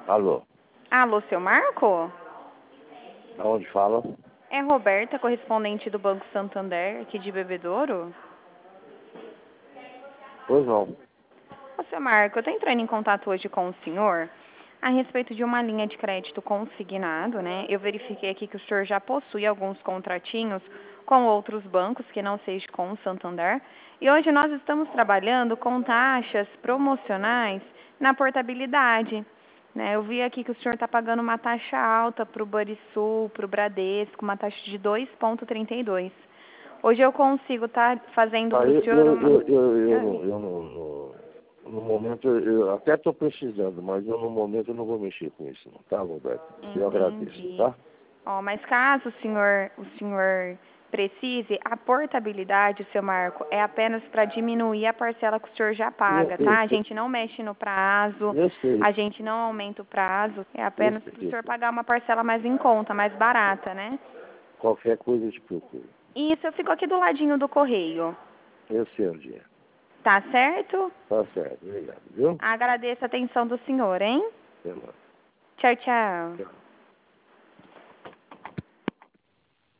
Alô, Alô, seu Marco? aonde fala? É Roberta, correspondente do Banco Santander, aqui de Bebedouro. Pois não. Ô, seu Marco, eu tô entrando em contato hoje com o senhor a respeito de uma linha de crédito consignado, né? Eu verifiquei aqui que o senhor já possui alguns contratinhos com outros bancos, que não seja com o Santander. E hoje nós estamos trabalhando com taxas promocionais na portabilidade, né? Eu vi aqui que o senhor está pagando uma taxa alta para o Banrisul, para o Bradesco, uma taxa de 2,32. Hoje eu consigo estar fazendo para o Aí senhor uma... no momento, eu até estou precisando, mas eu no momento eu não vou mexer com isso, não, tá, Roberto? Eu agradeço, Entendi. tá? Ó, mas caso o senhor precise, a portabilidade, seu Marco, é apenas para diminuir a parcela que o senhor já paga, tá? A gente não mexe no prazo, Eu sei, a gente não aumenta o prazo, é eu apenas para o sei. senhor pagar uma parcela mais em conta, mais barata, né? Qualquer coisa eu te procuro. E isso eu fico aqui do ladinho do correio, Eu sei onde é. tá certo? Tá certo, obrigado, viu? Agradeço a atenção do senhor, hein? Até mais. Tchau, tchau. Tchau.